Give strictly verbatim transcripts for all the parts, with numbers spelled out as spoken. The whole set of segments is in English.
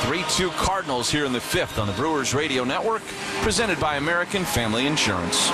three two Cardinals here in the fifth on the Brewers Radio Network, presented by American Family Insurance.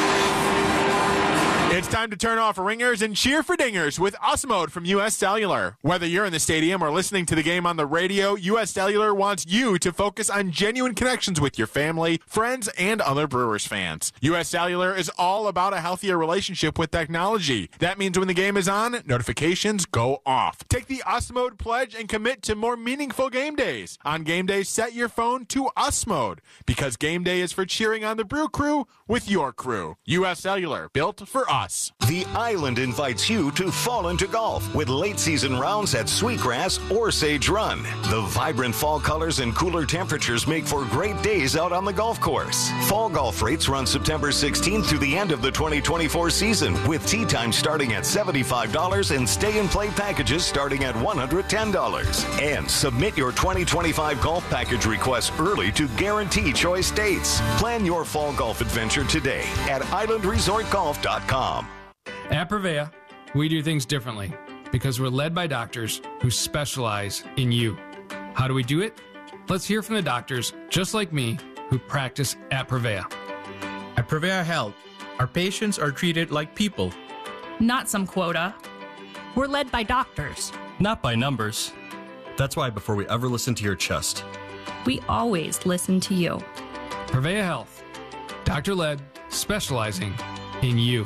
It's time to turn off ringers and cheer for dingers with U S Mode from U S Cellular. Whether you're in the stadium or listening to the game on the radio, U S Cellular wants you to focus on genuine connections with your family, friends, and other Brewers fans. U S Cellular is all about a healthier relationship with technology. That means when the game is on, notifications go off. Take the U S Mode pledge and commit to more meaningful game days. On game days, set your phone to U S Mode, because game day is for cheering on the Brew Crew with your crew. U S Cellular, built for us. The Island invites you to fall into golf with late season rounds at Sweetgrass or Sage Run. The vibrant fall colors and cooler temperatures make for great days out on the golf course. Fall golf rates run September sixteenth through the end of the twenty twenty-four season, with tee time starting at seventy-five dollars and stay and play packages starting at one hundred ten dollars. And submit your twenty twenty-five golf package request early to guarantee choice dates. Plan your fall golf adventure today at island resort golf dot com. At Prevea, we do things differently because we're led by doctors who specialize in you. How do we do it? Let's hear from the doctors, just like me, who practice at Prevea. At Prevea Health, our patients are treated like people. Not some quota. We're led by doctors. Not by numbers. That's why before we ever listen to your chest, we always listen to you. Prevea Health, doctor-led, specializing in you.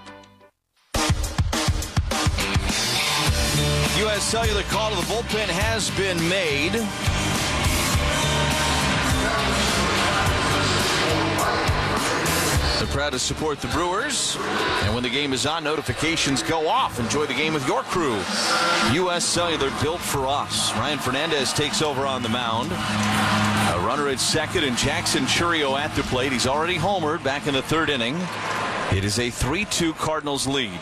U S Cellular call to the bullpen has been made. They're proud to support the Brewers. And when the game is on, notifications go off. Enjoy the game with your crew. U S Cellular, built for us. Ryan Fernandez takes over on the mound. A runner at second and Jackson Chourio at the plate. He's already homered back in the third inning. It is a three two Cardinals lead.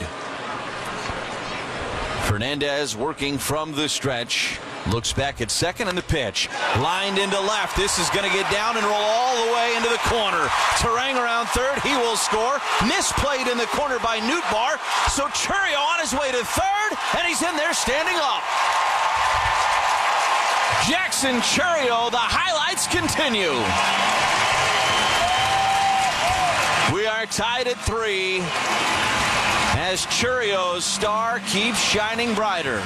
Fernandez working from the stretch. Looks back at second and the pitch. Lined into left. This is going to get down and roll all the way into the corner. Terang around third. He will score. Misplayed in the corner by Nootbaar. So Chourio on his way to third, and he's in there standing up. Jackson Chourio, the highlights continue. We are tied at three as Chourio's star keeps shining brighter.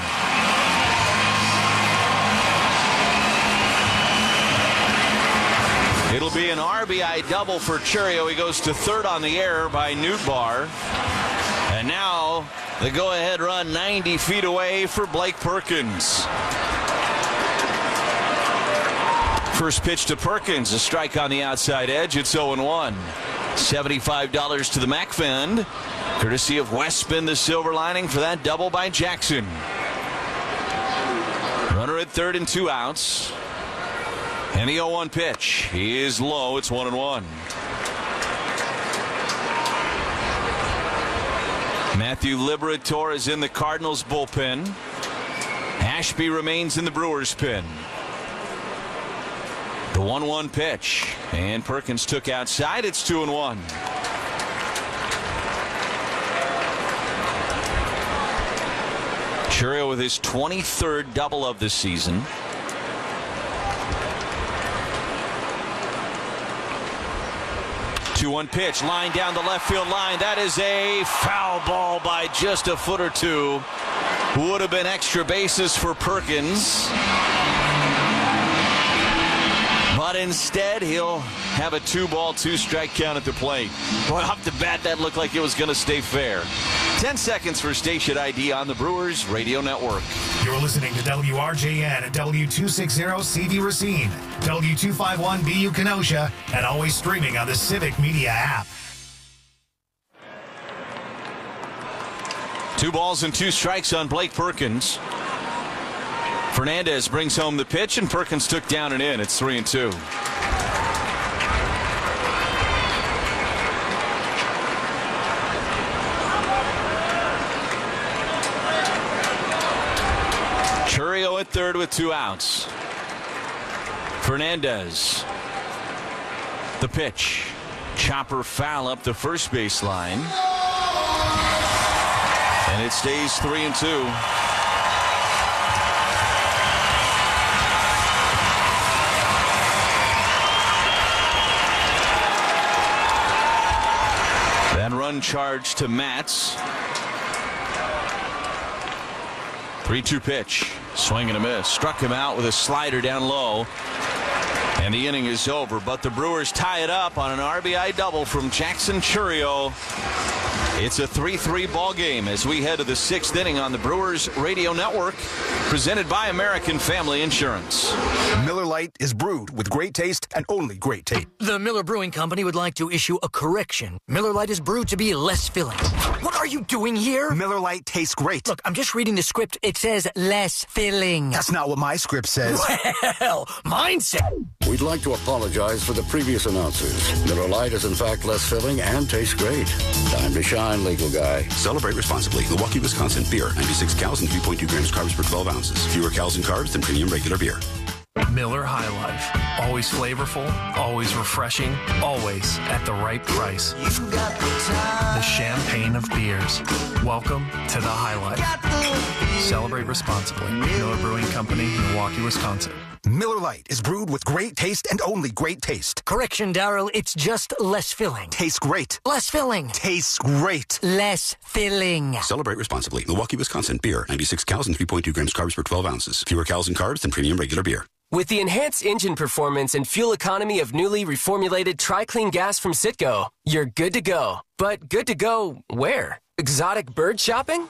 It'll be an R B I double for Chourio. He goes to third on the error by Nootbaar. And now the go-ahead run ninety feet away for Blake Perkins. First pitch to Perkins, a strike on the outside edge. It's oh and one. seventy-five dollars to the MacFend, courtesy of Westman, the silver lining for that double by Jackson. Runner at third and two outs. And the oh one pitch is low. It's one and one. Matthew Liberatore is in the Cardinals bullpen. Ashby remains in the Brewers pen. The one one pitch, and Perkins took outside. It's two and one. Chourio with his twenty-third double of the season. two one pitch, line down the left field line. That is a foul ball by just a foot or two. Would have been extra bases for Perkins. But instead, he'll have a two-ball, two-strike count at the plate. Boy, off the bat, that looked like it was going to stay fair. Ten seconds for station I D on the Brewers Radio Network. You're listening to W R J N at W two sixty C V Racine, W two fifty-one B U Kenosha, and always streaming on the Civic Media app. Two balls and two strikes on Blake Perkins. Fernandez brings home the pitch, and Perkins took down and in. It's three and two. Chourio at third with two outs. Fernandez. The pitch. Chopper foul up the first base line. And it stays three and two. one charge to Matz. three two pitch. Swing and a miss. Struck him out with a slider down low. And the inning is over. But the Brewers tie it up on an R B I double from Jackson Chourio. It's a three three ball game as we head to the sixth inning on the Brewers Radio Network, presented by American Family Insurance. Miller Lite is brewed with great taste and only great taste. The Miller Brewing Company would like to issue a correction. Miller Lite is brewed to be less filling. What are you doing here? Miller Lite tastes great. Look, I'm just reading the script. It says less filling. That's not what my script says. Well, mine says... We'd like to apologize for the previous announcers. Miller Lite is in fact less filling and tastes great. Time to shine, legal guy. Celebrate responsibly. Milwaukee, Wisconsin. Beer. ninety-six calories and three point two grams carbs per twelve ounces. Fewer calories and carbs than premium regular beer. Miller High Life. Always flavorful, always refreshing, always at the right price. The champagne of beers. Welcome to the High Life. Celebrate responsibly. Miller Brewing Company, Milwaukee, Wisconsin. Miller Lite is brewed with great taste and only great taste. Correction, Daryl. It's just less filling. Tastes great. Less filling. Tastes great. Less filling. Celebrate responsibly. Milwaukee, Wisconsin. Beer. ninety-six calories and three point two grams carbs per twelve ounces. Fewer calories and carbs than premium regular beer. With the enhanced engine performance and fuel economy of newly reformulated Tri-Clean gas from Citgo, you're good to go. But good to go where? Exotic bird shopping?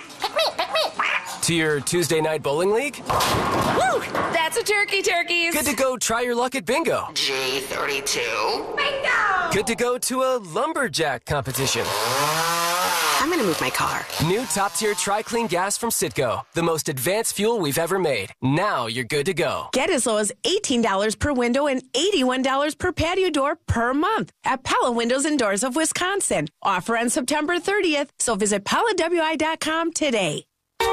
To your Tuesday night bowling league? Woo! That's a turkey, turkeys. Good to go try your luck at bingo. G thirty-two. Bingo! Good to go to a lumberjack competition. I'm gonna move my car. New top-tier Tri-Clean gas from Citgo. The most advanced fuel we've ever made. Now you're good to go. Get as low as eighteen dollars per window and eighty-one dollars per patio door per month at Pella Windows and Doors of Wisconsin. Offer on September thirtieth, so visit Pella W I dot com today.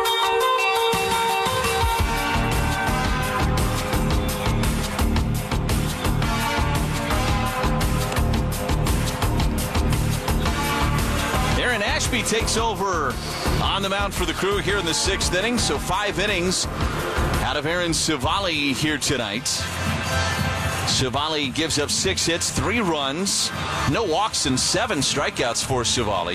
Aaron Ashby takes over on the mound for the Crew here in the sixth inning. So five innings out of Aaron Civale here tonight. Civale gives up six hits, three runs, no walks, and seven strikeouts for Civale.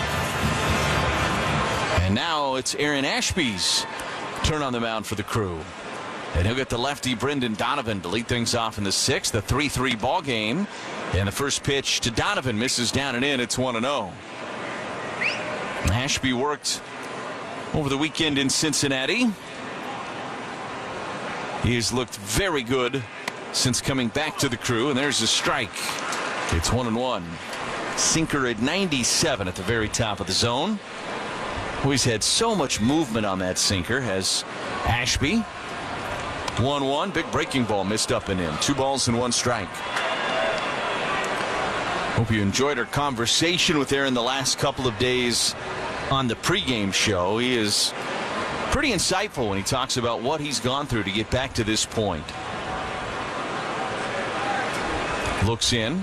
And now it's Aaron Ashby's turn on the mound for the Crew. And he'll get the lefty Brendan Donovan to lead things off in the sixth, the three three ball game. And the first pitch to Donovan misses down and in. It's one and oh. Ashby worked over the weekend in Cincinnati. He has looked very good since coming back to the Crew, and there's a strike. It's one and one. Sinker at ninety-seven at the very top of the zone. Oh, he's had so much movement on that sinker, has Ashby. one one, big breaking ball missed up and in. Two balls and one strike. Hope you enjoyed our conversation with Aaron the last couple of days on the pregame show. He is pretty insightful when he talks about what he's gone through to get back to this point. Looks in.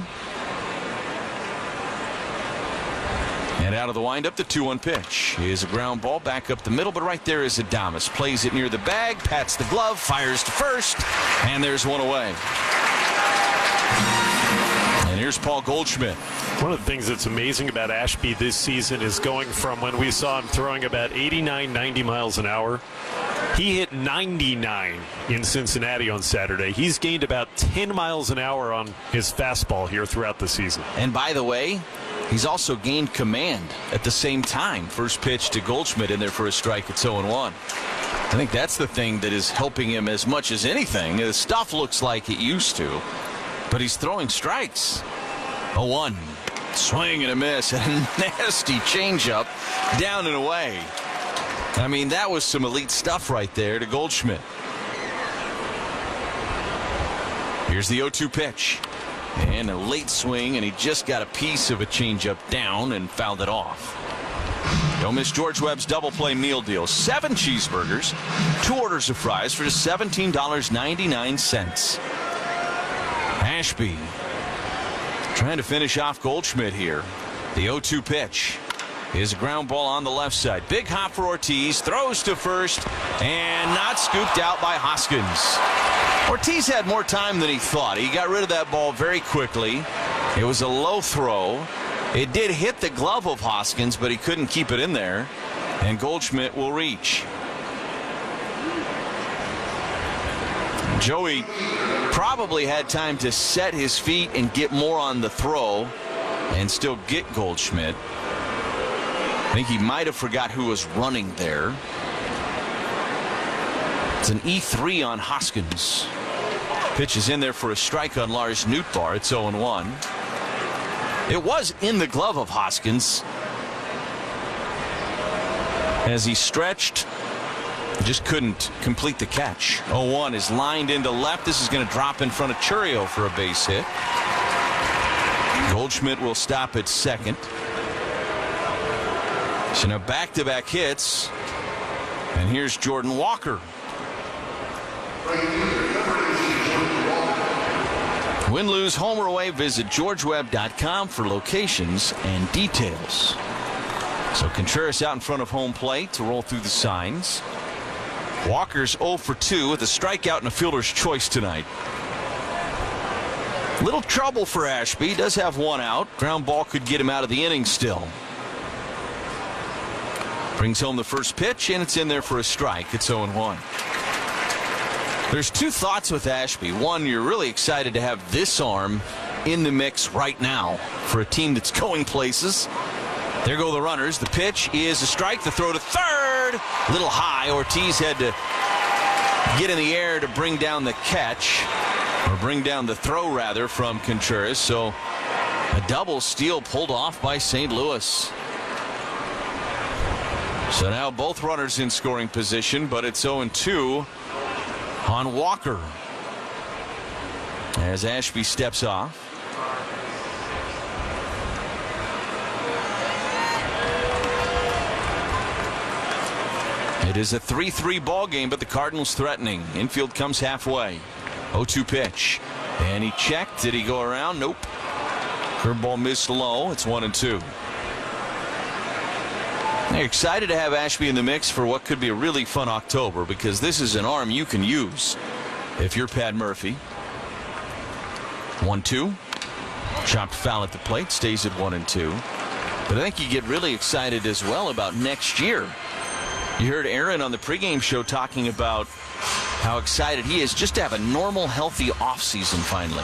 And out of the windup, the two one pitch is a ground ball back up the middle, but right there is Adames. Plays it near the bag, pats the glove, fires to first, and there's one away. And here's Paul Goldschmidt. One of the things that's amazing about Ashby this season is going from when we saw him throwing about eighty-nine, ninety miles an hour. He hit ninety-nine in Cincinnati on Saturday. He's gained about ten miles an hour on his fastball here throughout the season. And by the way, he's also gained command at the same time. First pitch to Goldschmidt in there for a strike. It's oh and one. I think that's the thing that is helping him as much as anything. The stuff looks like it used to, but he's throwing strikes. oh one. Swing and a miss. And a nasty changeup down and away. I mean, that was some elite stuff right there to Goldschmidt. Here's the oh two pitch. And a late swing, and he just got a piece of a changeup down and fouled it off. Don't miss George Webb's double play meal deal. Seven cheeseburgers, two orders of fries for just seventeen ninety-nine. Ashby trying to finish off Goldschmidt here. The oh two pitch is a ground ball on the left side. Big hop for Ortiz, throws to first, and not scooped out by Hoskins. Ortiz had more time than he thought. He got rid of that ball very quickly. It was a low throw, It did hit the glove of Hoskins, but he couldn't keep it in there, and Goldschmidt will reach. Joey probably had time to set his feet and get more on the throw and still get Goldschmidt. I think he might have forgot who was running there. It's an E three on Hoskins. Pitch is in there for a strike on Lars Nootbaar. It's oh and one. It was in the glove of Hoskins as he stretched. Just couldn't complete the catch. oh one is lined into left. This is going to drop in front of Chourio for a base hit. Goldschmidt will stop at second. So now back-to-back hits. And here's Jordan Walker. Win, lose, home or away, visit george webb dot com for locations and details. So Contreras out in front of home plate to roll through the signs. Walker's oh for two with a strikeout and a fielder's choice tonight. Little trouble for Ashby. Does have one out. Ground ball could get him out of the inning still. Brings home the first pitch, and it's in there for a strike. It's oh and one. There's two thoughts with Ashby. One, you're really excited to have this arm in the mix right now for a team that's going places. There go the runners. The pitch is a strike. The throw to third. A little high. Ortiz had to get in the air to bring down the catch, or bring down the throw, rather, from Contreras. So a double steal pulled off by Saint Louis. So now both runners in scoring position, but it's oh and two on Walker as Ashby steps off. It is a three three ball game, but the Cardinals threatening. Infield comes halfway. oh two pitch. And he checked. Did he go around? Nope. Curveball missed low. It's one and two. They're excited to have Ashby in the mix for what could be a really fun October, because this is an arm you can use if you're Pat Murphy. one two. Chopped foul at the plate. Stays at one and two. But I think you get really excited as well about next year. You heard Aaron on the pregame show talking about how excited he is just to have a normal, healthy offseason finally.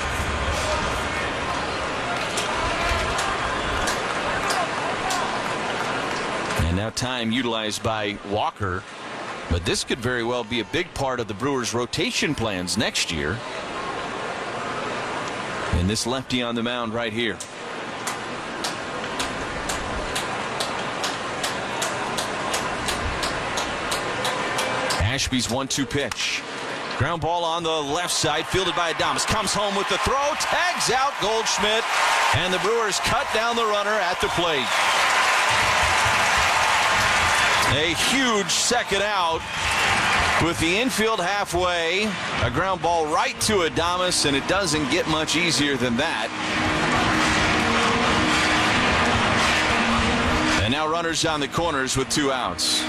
And now time utilized by Walker. But this could very well be a big part of the Brewers' rotation plans next year. And this lefty on the mound right here. Ashby's one two pitch. Ground ball on the left side, fielded by Adames. Comes home with the throw, tags out Goldschmidt, and the Brewers cut down the runner at the plate. A huge second out with the infield halfway. A ground ball right to Adames, and it doesn't get much easier than that. And now runners on the corners with two outs.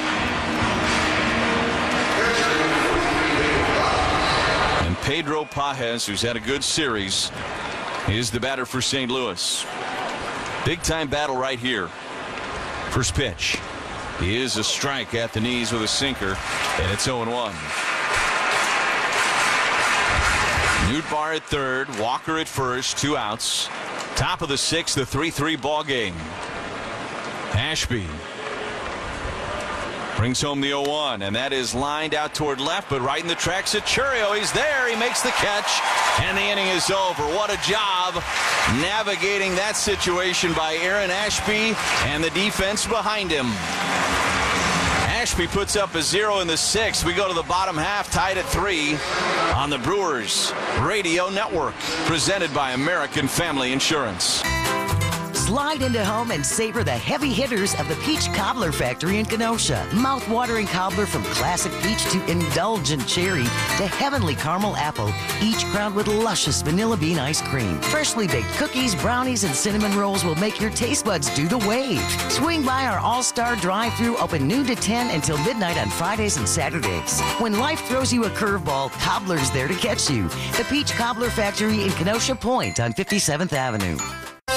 And Pedro Pages, who's had a good series, is the batter for Saint Louis. Big time battle right here. First pitch. He is a strike at the knees with a sinker, and it's oh and one. Nootbaar at third, Walker at first, two outs. Top of the sixth, the three three ball game. Ashby brings home the oh one, and that is lined out toward left, but right in the tracks at Chourio. He's there. He makes the catch, and the inning is over. What a job navigating that situation by Aaron Ashby and the defense behind him. Ashby puts up a zero in the sixth. We go to the bottom half, tied at three on the Brewers Radio Network, presented by American Family Insurance. Slide into home and savor the heavy hitters of the Peach Cobbler Factory in Kenosha. Mouth-watering cobbler from classic peach to indulgent cherry to heavenly caramel apple, each crowned with luscious vanilla bean ice cream. Freshly baked cookies, brownies, and cinnamon rolls will make your taste buds do the wave. Swing by our all-star drive-thru, open noon to ten until midnight on Fridays and Saturdays. When life throws you a curveball, Cobbler's there to catch you. The Peach Cobbler Factory in Kenosha Point on fifty-seventh Avenue. Olo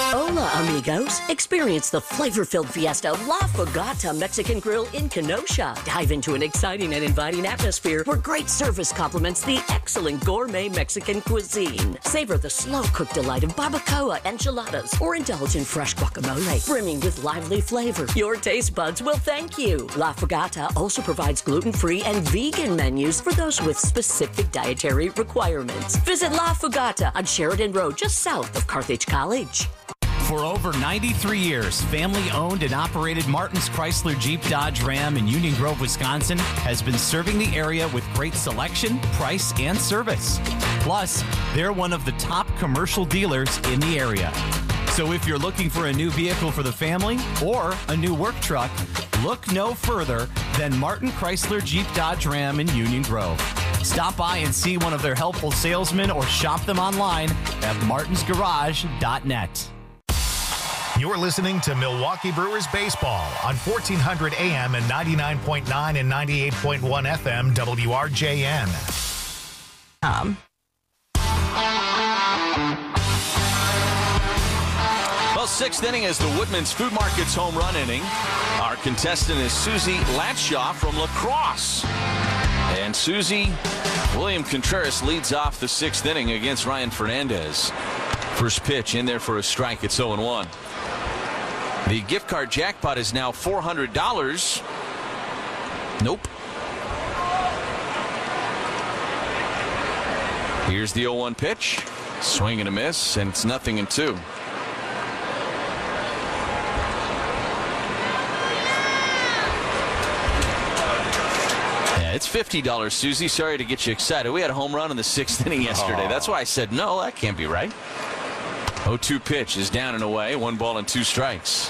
Hola, amigos. Experience the flavor-filled fiesta La Fogata Mexican Grill in Kenosha. Dive into an exciting and inviting atmosphere where great service complements the excellent gourmet Mexican cuisine. Savor the slow-cooked delight of barbacoa enchiladas or indulge in fresh guacamole, brimming with lively flavor. Your taste buds will thank you. La Fogata also provides gluten-free and vegan menus for those with specific dietary requirements. Visit La Fogata on Sheridan Road, just south of Carthage College. For over ninety-three years, family-owned and operated Martin's Chrysler Jeep Dodge Ram in Union Grove, Wisconsin, has been serving the area with great selection, price, and service. Plus, they're one of the top commercial dealers in the area. So if you're looking for a new vehicle for the family or a new work truck, look no further than Martin Chrysler Jeep Dodge Ram in Union Grove. Stop by and see one of their helpful salesmen or shop them online at martins garage dot net. You're listening to Milwaukee Brewers Baseball on fourteen hundred A M and ninety-nine point nine and ninety-eight point one F M W R J N. Um. Well, sixth inning is the Woodman's Food Market's home run inning. Our contestant is Susie Latshaw from La Crosse. And Susie, William Contreras leads off the sixth inning against Ryan Fernandez. First pitch in there for a strike. It's oh and one. The gift card jackpot is now four hundred dollars. Nope. Here's the oh one pitch. Swing and a miss, and it's nothing and two. Yeah, it's fifty dollars, Susie. Sorry to get you excited. We had a home run in the sixth inning yesterday. Aww. That's why I said, no, that can't be right. oh two pitch is down and away. One ball and two strikes.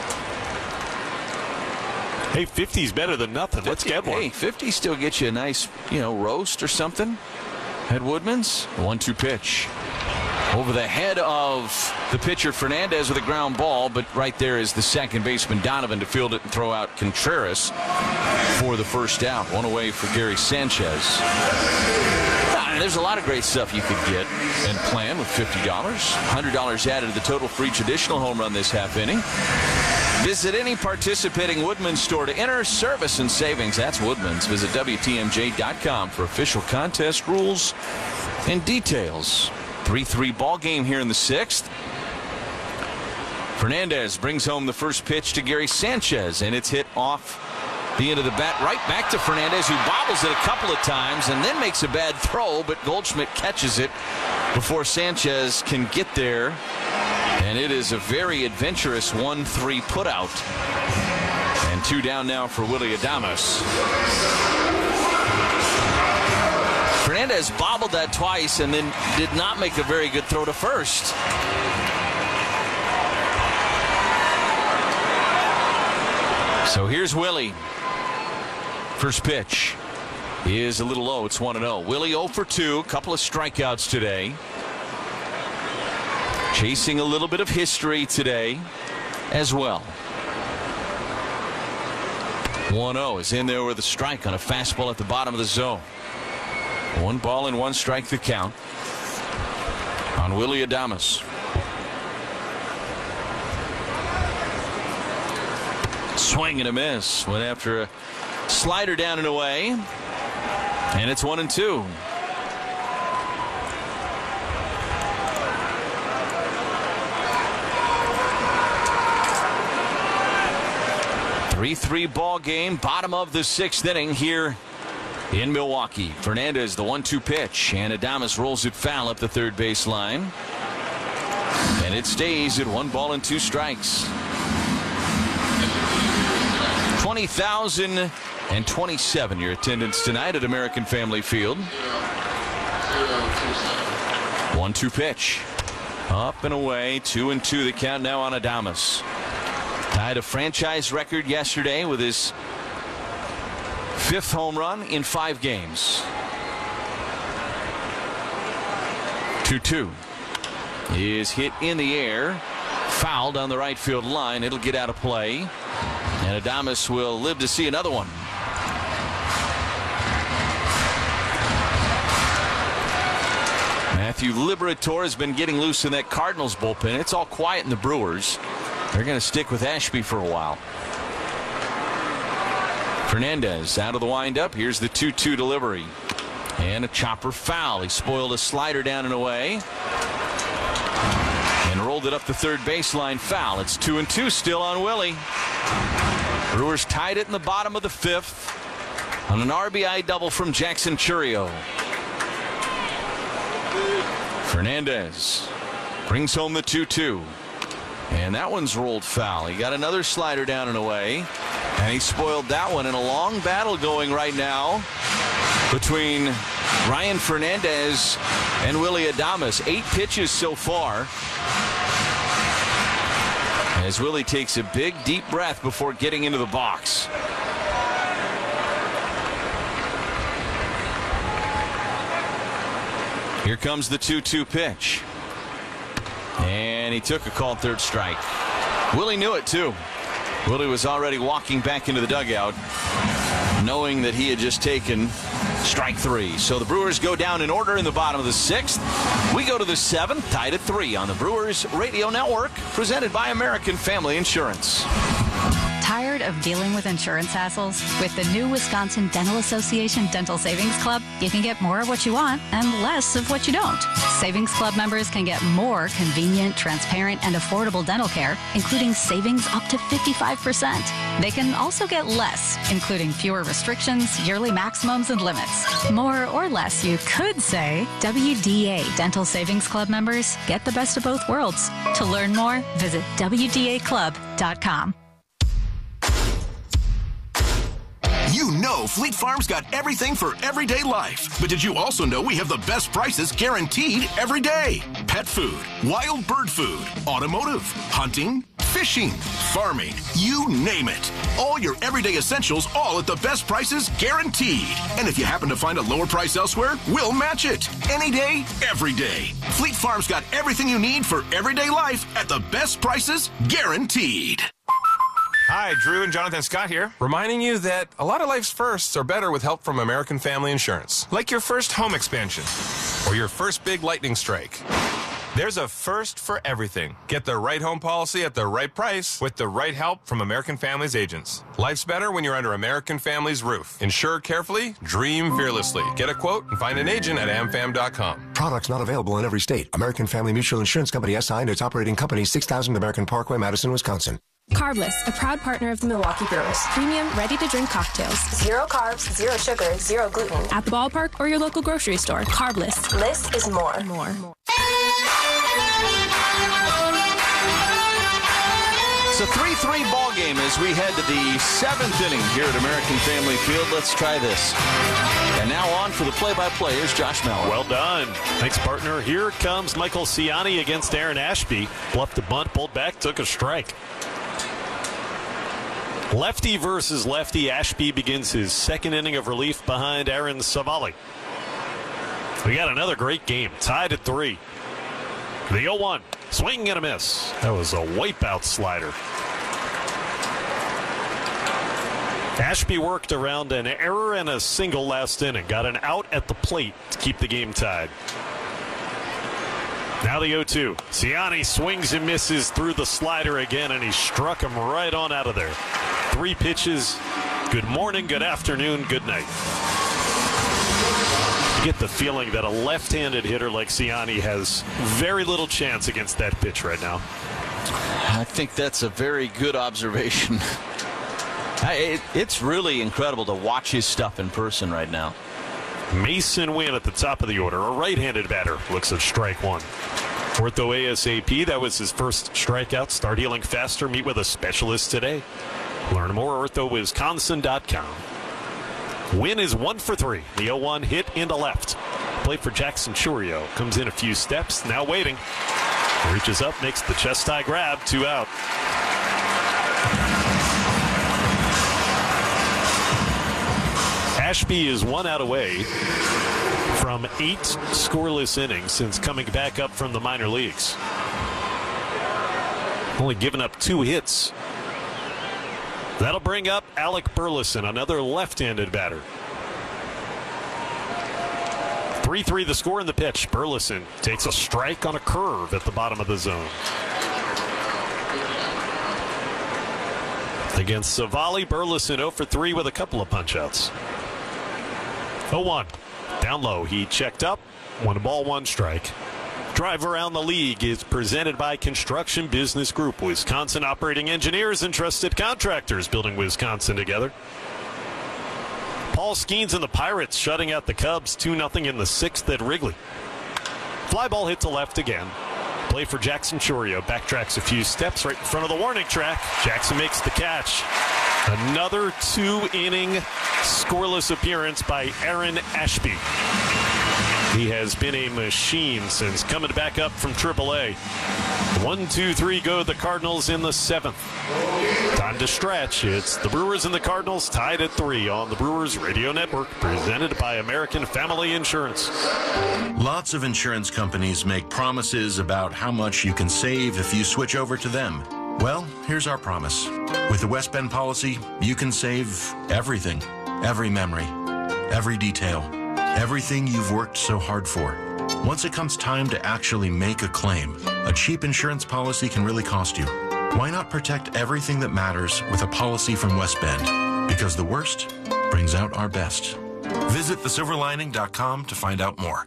Hey, fifty's better than nothing. Let's get one. Hey, fifty still gets you a nice, you know, roast or something at Woodman's. one two pitch. Over the head of the pitcher Fernandez with a ground ball, but right there is the second baseman Donovan to field it and throw out Contreras for the first out. One away for Gary Sanchez. There's a lot of great stuff you could get and plan with fifty dollars. one hundred dollars added to the total for each additional home run this half inning. Visit any participating Woodman's store to enter service and savings. That's Woodman's. Visit W T M J dot com for official contest rules and details. three three ball game here in the sixth. Fernandez brings home the first pitch to Gary Sanchez, and it's hit off the end of the bat right back to Fernandez, who bobbles it a couple of times and then makes a bad throw, but Goldschmidt catches it before Sanchez can get there. And it is a very adventurous one three putout. And two down now for Willy Adames. Fernandez bobbled that twice and then did not make a very good throw to first. So here's Willie. First pitch is a little low. It's one and oh. Willie oh for two. A couple of strikeouts today. Chasing a little bit of history today as well. one oh is in there with a strike on a fastball at the bottom of the zone. One ball and one strike the count on Willy Adames. Swing and a miss. Went after a slider down and away. And it's one and two. three three ball game, bottom of the sixth inning here in Milwaukee. Fernandez, the one two pitch, and Adames rolls it foul up the third base line. And it stays at one ball and two strikes. twenty thousand twenty-seven your attendance tonight at American Family Field. one two pitch. Up and away, two and two the count now on Adames. Tied a franchise record yesterday with his fifth home run in five games. two two is hit in the air, fouled on the right field line. It'll get out of play, and Adames will live to see another one. Matthew Liberatore has been getting loose in that Cardinals bullpen. It's all quiet in the Brewers. They're going to stick with Ashby for a while. Fernandez out of the windup. Here's the two two delivery. And a chopper foul. He spoiled a slider down and away. And rolled it up the third baseline foul. It's two and two still on Willie. Brewers tied it in the bottom of the fifth on an R B I double from Jackson Chourio. Fernandez brings home the two two. And that one's rolled foul. He got another slider down and away. And he spoiled that one in a long battle going right now between Ryan Fernandez and Willie Adames. Eight pitches so far. As Willie takes a big deep breath before getting into the box. Here comes the two two pitch. And he took a called third strike. Willie knew it too. Willie was already walking back into the dugout knowing that he had just taken strike three. So the Brewers go down in order in the bottom of the sixth. We go to the seventh, tied at three on the Brewers Radio Network, presented by American Family Insurance. Tired of dealing with insurance hassles? With the new Wisconsin Dental Association Dental Savings Club, you can get more of what you want and less of what you don't. Savings Club members can get more convenient, transparent, and affordable dental care, including savings up to fifty-five percent. They can also get less, including fewer restrictions, yearly maximums, and limits. More or less, you could say. W D A Dental Savings Club members get the best of both worlds. To learn more, visit W D A club dot com. You know Fleet Farm's got everything for everyday life. But did you also know we have the best prices guaranteed every day? Pet food, wild bird food, automotive, hunting, fishing, farming, you name it. All your everyday essentials all at the best prices guaranteed. And if you happen to find a lower price elsewhere, we'll match it. Any day, every day. Fleet Farm's got everything you need for everyday life at the best prices guaranteed. Hi, Drew and Jonathan Scott here, reminding you that a lot of life's firsts are better with help from American Family Insurance. Like your first home expansion or your first big lightning strike. There's a first for everything. Get the right home policy at the right price with the right help from American Family's agents. Life's better when you're under American Family's roof. Insure carefully, dream fearlessly. Get a quote and find an agent at am fam dot com. Products not available in every state. American Family Mutual Insurance Company S I and its operating company, six thousand American Parkway, Madison, Wisconsin. Carbless, a proud partner of the Milwaukee Brewers. Premium, ready-to-drink cocktails. Zero carbs, zero sugar, zero gluten. At the ballpark or your local grocery store. Carbless. Less is more. More. It's a three three ball game as we head to the seventh inning here at American Family Field. Let's try this. And now on for the play-by-play is Josh Mallon. Well done. Thanks, partner. Here comes Michael Ciani against Aaron Ashby. Bluffed the bunt, pulled back, took a strike. Lefty versus lefty. Ashby begins his second inning of relief behind Aaron Savali. We got another great game. Tied at three. The oh one. Swing and a miss. That was a wipeout slider. Ashby worked around an error and a single last inning. Got an out at the plate to keep the game tied. Now the oh two. Ciani swings and misses through the slider again, and he struck him right on out of there. Three pitches. Good morning, good afternoon, good night. You get the feeling that a left-handed hitter like Ciani has very little chance against that pitch right now. I think that's a very good observation. I, it, it's really incredible to watch his stuff in person right now. Mason Wynn at the top of the order, a right-handed batter, looks at strike one. Ortho ASAP, that was his first strikeout. Start healing faster, meet with a specialist today. Learn more at ortho wisconsin dot com. Wynn is one for three. The oh one hit into left. Play for Jackson Chourio. Comes in a few steps, now waiting. Reaches up, makes the chest-high grab, two out. Ashby is one out away from eight scoreless innings since coming back up from the minor leagues. Only given up two hits. That'll bring up Alec Burleson, another left-handed batter. three three the score in the pitch. Burleson takes a strike on a curve at the bottom of the zone. Against Savali, Burleson oh for three with a couple of punch-outs. oh one. Down low, he checked up. One ball, one strike. Drive Around the League is presented by Construction Business Group. Wisconsin operating engineers and trusted contractors building Wisconsin together. Paul Skeens and the Pirates shutting out the Cubs two nothing in the sixth at Wrigley. Fly ball hit to left again. Play for Jackson Chorio. Backtracks a few steps right in front of the warning track. Jackson makes the catch. Another two-inning scoreless appearance by Aaron Ashby. He has been a machine since coming back up from triple A. One, two, three go the Cardinals in the seventh. Time to stretch. It's the Brewers and the Cardinals tied at three on the Brewers Radio Network, presented by American Family Insurance. Lots of insurance companies make promises about how much you can save if you switch over to them. Well, here's our promise. With the West Bend policy, you can save everything, every memory, every detail, everything you've worked so hard for. Once it comes time to actually make a claim, a cheap insurance policy can really cost you. Why not protect everything that matters with a policy from West Bend? Because the worst brings out our best. Visit the silver lining dot com to find out more.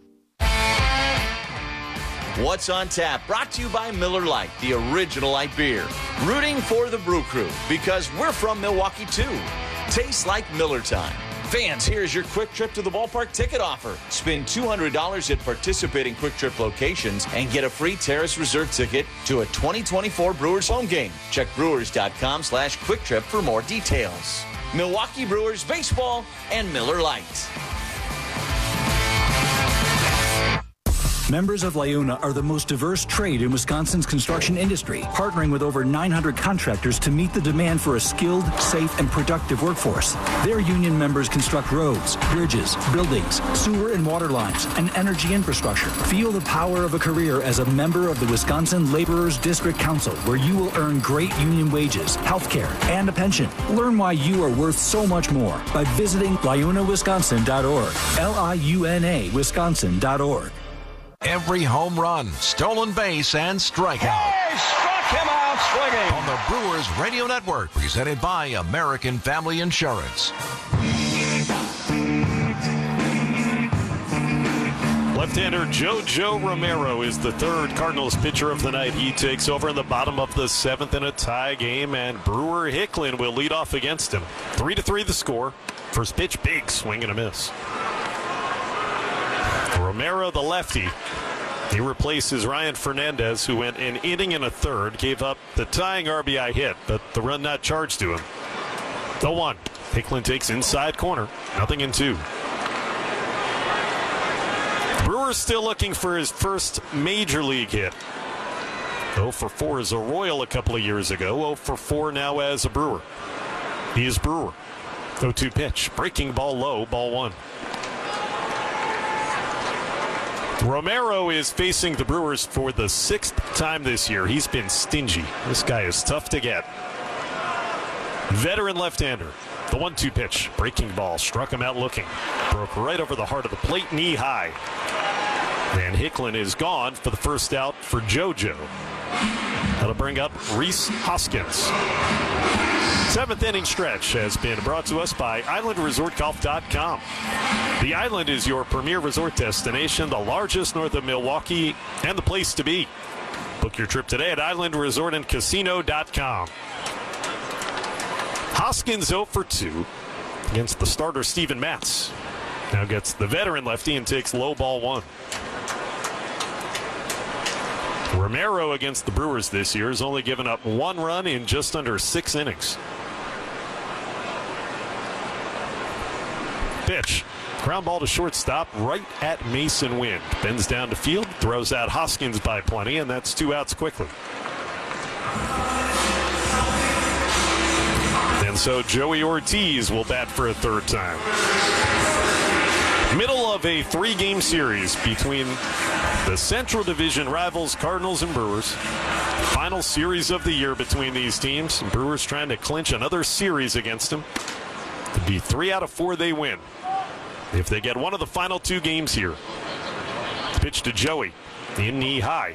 What's on Tap, brought to you by Miller Lite, the original light beer. Rooting for the Brew Crew, because we're from Milwaukee too. Tastes like Miller time. Fans, here's your Quick Trip to the Ballpark ticket offer. Spend two hundred dollars at participating Quick Trip locations and get a free Terrace Reserve ticket to a twenty twenty-four Brewers home game. Check brewers.com slash quick trip for more details. Milwaukee Brewers baseball and Miller Lite. Members of LiUNA are the most diverse trade in Wisconsin's construction industry, partnering with over nine hundred contractors to meet the demand for a skilled, safe, and productive workforce. Their union members construct roads, bridges, buildings, sewer and water lines, and energy infrastructure. Feel the power of a career as a member of the Wisconsin Laborers District Council, where you will earn great union wages, health care, and a pension. Learn why you are worth so much more by visiting liuna wisconsin dot org. L I U N A Wisconsin dot org. Every home run, stolen base, and strikeout. He struck him out swinging. On the Brewers Radio Network, presented by American Family Insurance. Left-hander JoJo Romero is the third Cardinals pitcher of the night. He takes over in the bottom of the seventh in a tie game, and Brewer Hicklin will lead off against him. Three to three the score. First pitch, big swing and a miss. Romero, the lefty, he replaces Ryan Fernandez, who went an inning and a third, gave up the tying R B I hit, but the run not charged to him. The one. Hicklin takes inside corner. Nothing in two. Brewer's still looking for his first major league hit. oh for four as a Royal a couple of years ago. oh for four now as a Brewer. He is Brewer. oh two pitch. Breaking ball low. Ball one. Romero is facing the Brewers for the sixth time this year. He's been stingy. This guy is tough to get. Veteran left-hander. The one two pitch. Breaking ball. Struck him out looking. Broke right over the heart of the plate, knee high. And Hicklin is gone for the first out for JoJo. That'll bring up Rhys Hoskins. Seventh inning stretch has been brought to us by island resort golf dot com. The Island is your premier resort destination, the largest north of Milwaukee, and the place to be. Book your trip today at island resort and casino dot com. Hoskins oh for two against the starter Steven Matz. Now gets the veteran lefty and takes low ball one. Romero against the Brewers this year has only given up one run in just under six innings. Pitch. Ground ball to shortstop right at Mason Wind. Bends down to field, throws out Hoskins by plenty, and that's two outs quickly. And so Joey Ortiz will bat for a third time. Middle of a three-game series between the Central Division rivals Cardinals and Brewers. Final series of the year between these teams. Brewers trying to clinch another series against them. Could be three out of four they win if they get one of the final two games here. Pitch to Joey. In knee high.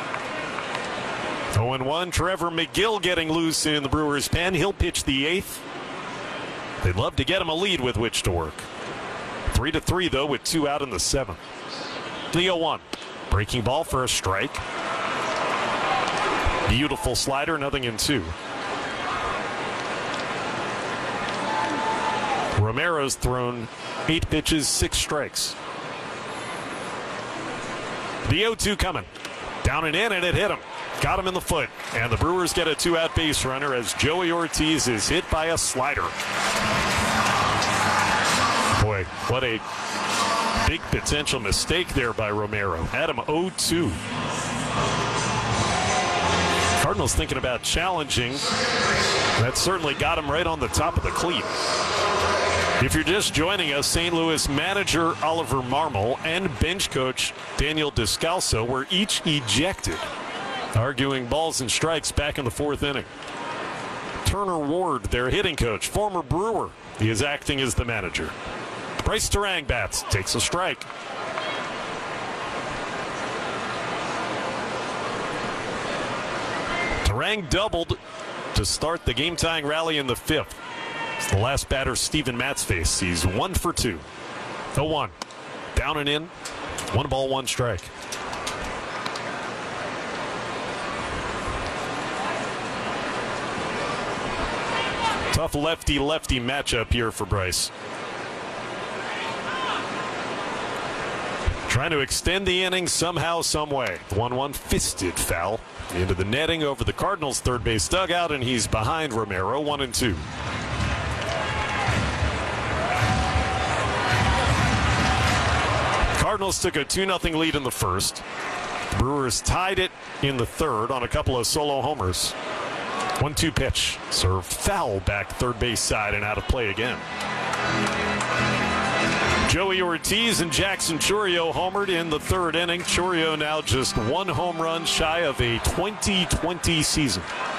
oh and one. Trevor McGill getting loose in the Brewers' pen. He'll pitch the eighth. They'd love to get him a lead with which to work. Three to three, though, with two out in the seventh. The oh one. Breaking ball for a strike. Beautiful slider, nothing in two. Romero's thrown eight pitches, six strikes. The oh two coming. Down and in, and it hit him. Got him in the foot. And the Brewers get a two-out base runner as Joey Ortiz is hit by a slider. Boy, what a big potential mistake there by Romero. Had him oh two. Cardinals thinking about challenging. That certainly got him right on the top of the cleat. If you're just joining us, Saint Louis manager Oliver Marmol and bench coach Daniel Descalso were each ejected, arguing balls and strikes back in the fourth inning. Turner Ward, their hitting coach, former Brewer, he is acting as the manager. Bryce Terang bats, takes a strike. Terang doubled to start the game-tying rally in the fifth. It's the last batter, Steven Matz-Face. He's one for two. oh one. Down and in. One ball, one strike. Tough lefty-lefty matchup here for Bryce. Trying to extend the inning somehow, some way. The one one fisted foul into the netting over the Cardinals' third base dugout, and he's behind Romero, one and two. Cardinals took a two nothing lead in the first. The Brewers tied it in the third on a couple of solo homers. one two pitch. Served foul back third base side and out of play again. Joey Ortiz and Jackson Chourio homered in the third inning. Chourio now just one home run shy of a twenty twenty season.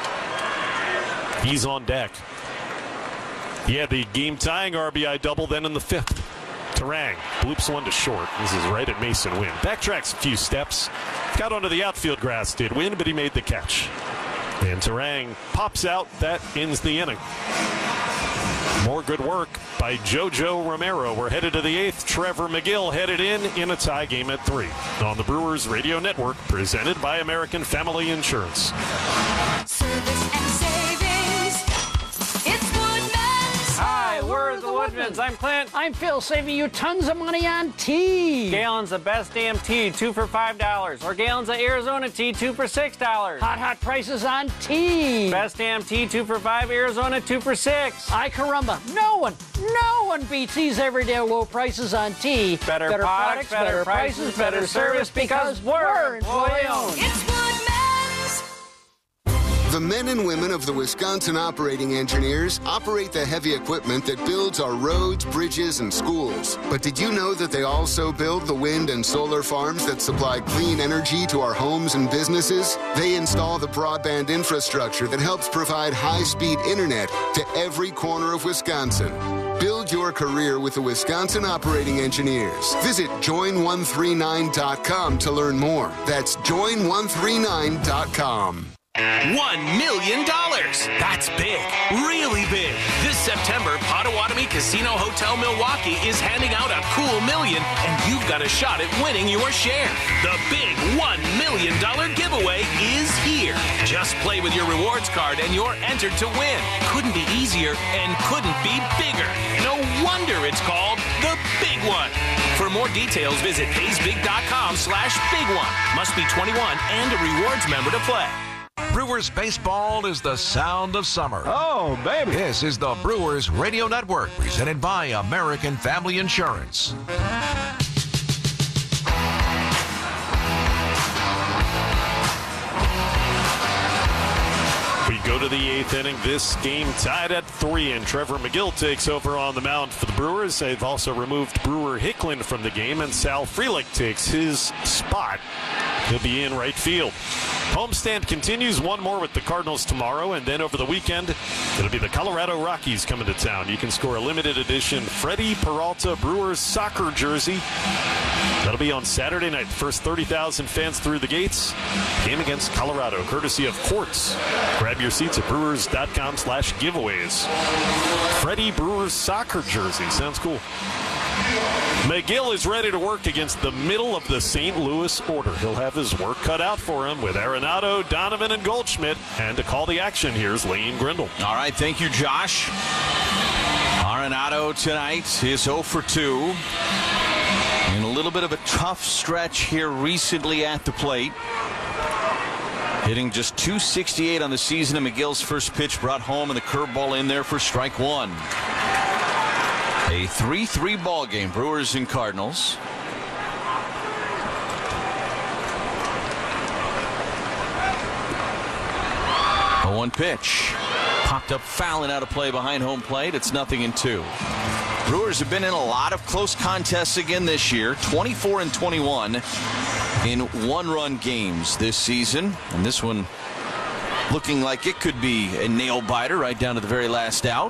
He's on deck. He had the game-tying R B I double then in the fifth. Terang bloops one to short. This is right at Mason Wynn. Backtracks a few steps. Got onto the outfield grass, did Wynn, but he made the catch. And Terang pops out. That ends the inning. More good work by JoJo Romero. We're headed to the eighth. Trevor McGill headed in in a tie game at three. On the Brewers Radio Network, presented by American Family Insurance. Service and savings. It's Woodman's. Hi, we're the Woodmans. I'm Clint. I'm Phil, saving you tons of money on tea. Gallons of best damn tea, two for five dollars. Or gallons of Arizona tea, two for six dollars. Hot, hot prices on tea. Best damn tea, two for five. Arizona, two for six. Ay caramba, no one, no one beats these everyday low prices on tea. Better, better products, products, better, better prices, better service, because we're employee owned. It's Woodman's. The men and women of the Wisconsin Operating Engineers operate the heavy equipment that builds our roads, bridges, and schools. But did you know that they also build the wind and solar farms that supply clean energy to our homes and businesses? They install the broadband infrastructure that helps provide high-speed internet to every corner of Wisconsin. Build your career with the Wisconsin Operating Engineers. Visit join one three nine dot com to learn more. That's join one three nine dot com. One million dollars. That's big. Really big. This September, Potawatomi Casino Hotel Milwaukee is handing out a cool million, and you've got a shot at winning your share. The big one million dollars giveaway is here. Just play with your rewards card and you're entered to win. Couldn't be easier and couldn't be bigger. No wonder it's called the Big One. For more details, visit paysbig.com slash big one. Must be twenty-one and a rewards member to play. Brewers baseball is the sound of summer. Oh, baby. This is the Brewers Radio Network, presented by American Family Insurance. We go to the eighth inning. This game tied at three, and Trevor McGill takes over on the mound for the Brewers. They've also removed Brewer Hicklin from the game, and Sal Frelick takes his spot. He'll be in right field. Homestand continues. One more with the Cardinals tomorrow, and then over the weekend, it'll be the Colorado Rockies coming to town. You can score a limited edition Freddie Peralta Brewers soccer jersey That'll be on Saturday night. First thirty thousand fans through the gates. Game against Colorado, courtesy of Quartz. Grab your seats at brewers.com slash giveaways. Freddie Brewers soccer jersey. Sounds cool. McGill is ready to work against the middle of the Saint Louis order. He'll have his work cut out for him with Arenado, Donovan, and Goldschmidt. And to call the action, here's Lane Grindle. All right, thank you, Josh. Arenado tonight is oh for two. In a little bit of a tough stretch here recently at the plate. Hitting just two sixty-eight on the season, and McGill's first pitch brought home and the curveball in there for strike one. A three three ball game, Brewers and Cardinals. A one pitch. Popped up foul and out of play behind home plate. It's nothing in two. Brewers have been in a lot of close contests again this year. twenty-four and twenty-one in one-run games this season. And this one looking like it could be a nail-biter right down to the very last out.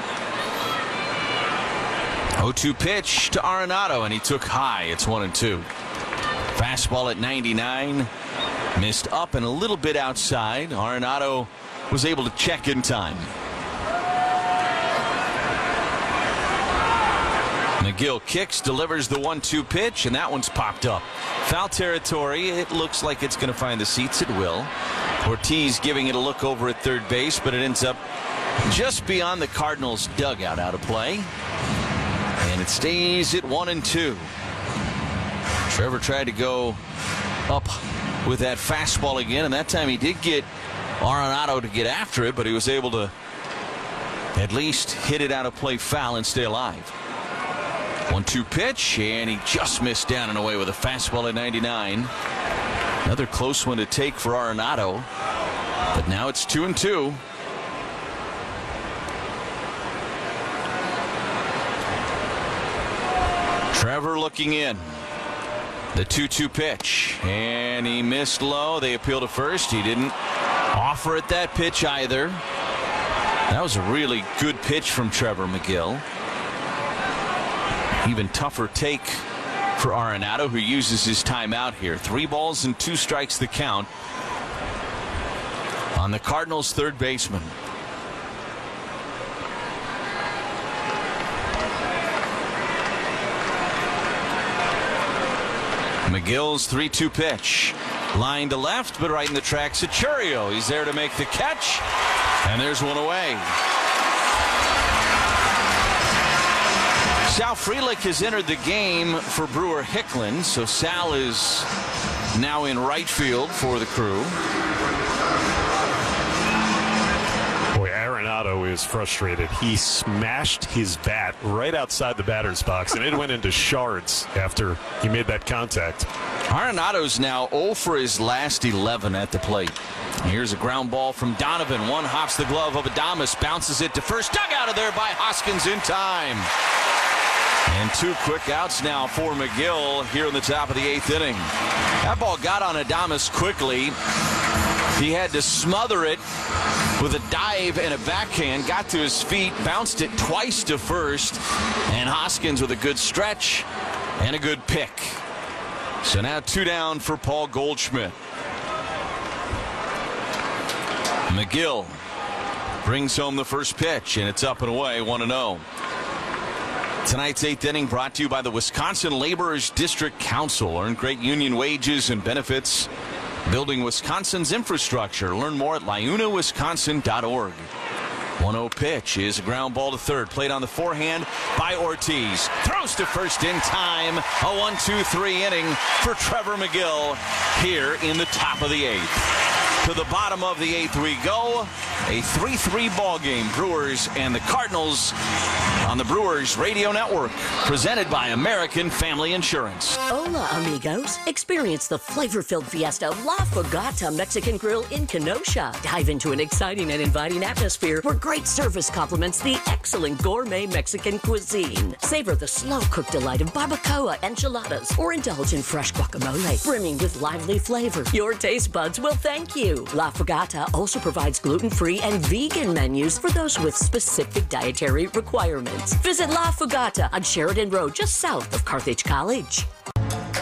oh two pitch to Arenado, and he took high. It's one and two. Fastball at ninety-nine. Missed up and a little bit outside. Arenado was able to check in time. McGill kicks, delivers the one two pitch, and that one's popped up. Foul territory. It looks like it's going to find the seats. It will. Ortiz giving it a look over at third base, but it ends up just beyond the Cardinals' dugout, out of play. And it stays at one and two. Trevor tried to go up with that fastball again, and that time he did get Arenado to get after it, but he was able to at least hit it out of play foul and stay alive. one two pitch, and he just missed down and away with a fastball at ninety-nine. Another close one to take for Arenado, but now it's two and two. Trevor looking in. The two two pitch, and he missed low. They appeal to first. He didn't offer it that pitch either. That was a really good pitch from Trevor McGill. Even tougher take for Arenado, who uses his timeout here. Three balls and two strikes the count on the Cardinals' third baseman. McGill's three two pitch. Line to left, but right in the tracks of Chourio. He's there to make the catch, and there's one away. Sal Frelick has entered the game for Brewer Hicklin, so Sal is now in right field for the Crew. Boy, Arenado is frustrated. He smashed his bat right outside the batter's box, and it went into shards after he made that contact. Arenado's now oh for his last eleven at the plate. Here's a ground ball from Donovan. One hops the glove of Adames, bounces it to first. Dug out of there by Hoskins in time. And two quick outs now for McGill here in the top of the eighth inning. That ball got on Adames quickly. He had to smother it with a dive and a backhand. Got to his feet, bounced it twice to first. And Hoskins with a good stretch and a good pick. So now two down for Paul Goldschmidt. McGill brings home the first pitch, and it's up and away, one and oh. Tonight's eighth inning brought to you by the Wisconsin Laborers District Council. Earn great union wages and benefits, building Wisconsin's infrastructure. Learn more at liuna wisconsin dot org. one oh pitch is a ground ball to third. Played on the forehand by Ortiz. Throws to first in time. A one two three inning for Trevor McGill here in the top of the eighth. To the bottom of the eighth we go. A three three ball game. Brewers and the Cardinals on the Brewers Radio Network. Presented by American Family Insurance. Hola, amigos. Experience the flavor-filled fiesta La Fogata Mexican Grill in Kenosha. Dive into an exciting and inviting atmosphere where great service complements the excellent gourmet Mexican cuisine. Savor the slow-cooked delight of barbacoa enchiladas or indulge in fresh guacamole, brimming with lively flavor. Your taste buds will thank you. La Fogata also provides gluten-free and vegan menus for those with specific dietary requirements. Visit La Fogata on Sheridan Road, just south of Carthage College.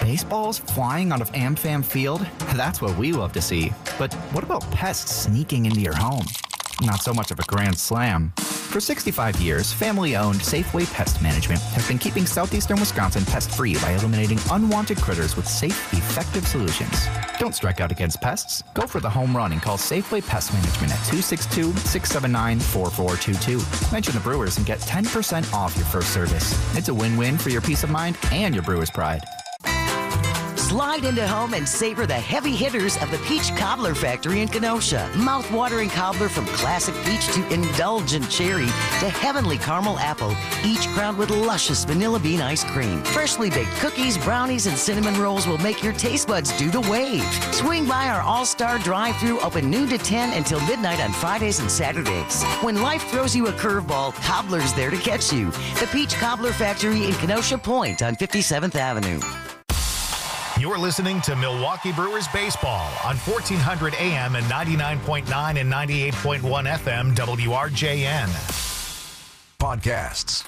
Baseballs flying out of AmFam Field? That's what we love to see. But what about pests sneaking into your home? Not so much of a grand slam. For sixty-five years, family-owned Safeway Pest Management has been keeping southeastern Wisconsin pest-free by eliminating unwanted critters with safe, effective solutions. Don't strike out against pests. Go for the home run and call Safeway Pest Management at two six two, six seven nine, four four two two. Mention the Brewers and get ten percent off your first service. It's a win-win for your peace of mind and your Brewers' pride. Slide into home and savor the heavy hitters of the Peach Cobbler Factory in Kenosha. Mouth-watering cobbler from classic peach to indulgent cherry to heavenly caramel apple, each crowned with luscious vanilla bean ice cream. Freshly baked cookies, brownies, and cinnamon rolls will make your taste buds do the wave. Swing by our all-star drive-thru open noon to ten until midnight on Fridays and Saturdays. When life throws you a curveball, Cobbler's there to catch you. The Peach Cobbler Factory in Kenosha Point on fifty-seventh Avenue. You're listening to Milwaukee Brewers Baseball on fourteen hundred A M and ninety-nine point nine and ninety-eight point one F M W R J N. Podcasts.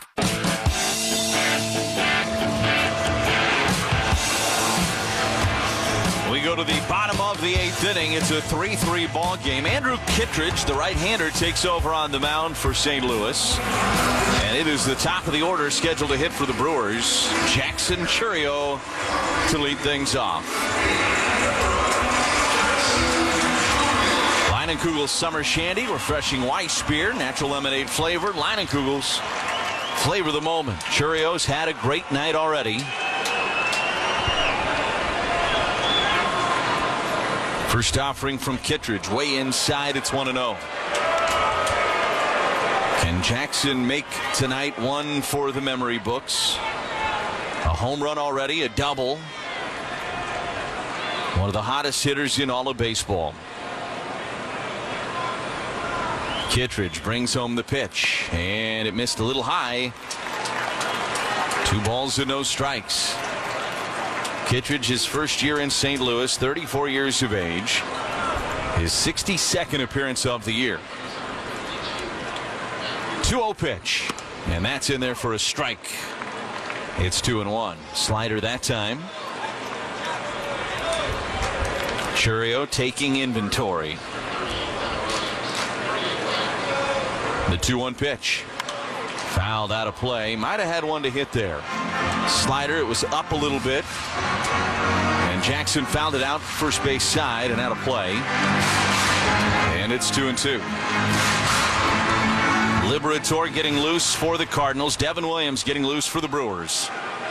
We go to the bottom of the eighth inning. It's a three three ball game. Andrew Kittredge, the right-hander, takes over on the mound for Saint Louis. And it is the top of the order scheduled to hit for the Brewers. Jackson Chourio to lead things off. Leinenkugel's Summer Shandy, refreshing Weiss beer, natural lemonade flavor. Leinenkugel's flavor the moment. Chourio's had a great night already. First offering from Kittredge, way inside, it's one and oh. Can Jackson make tonight one for the memory books? A home run already, a double. One of the hottest hitters in all of baseball. Kittredge brings home the pitch, and it missed a little high. Two balls and no strikes. Kittredge, his first year in Saint Louis, thirty-four years of age. His sixty-second appearance of the year. two oh pitch, and that's in there for a strike. It's two and one. Slider that time. Chourio taking inventory. The two one pitch. Fouled out of play. Might have had one to hit there. Slider, it was up a little bit. And Jackson fouled it out first base side and out of play. And it's two and two. Liberator getting loose for the Cardinals. Devin Williams getting loose for the Brewers.